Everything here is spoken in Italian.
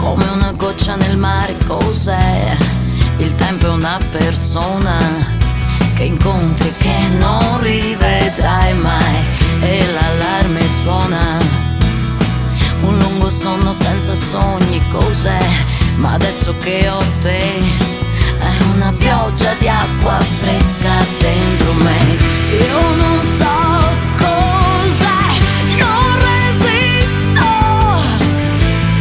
come una goccia nel mare. Cos'è? Il tempo è una persona che incontri e che non rivedrai mai, e l'allarme suona. Un lungo sonno senza sogni. Cos'è? Ma adesso che ho te, è una pioggia di acqua fresca dentro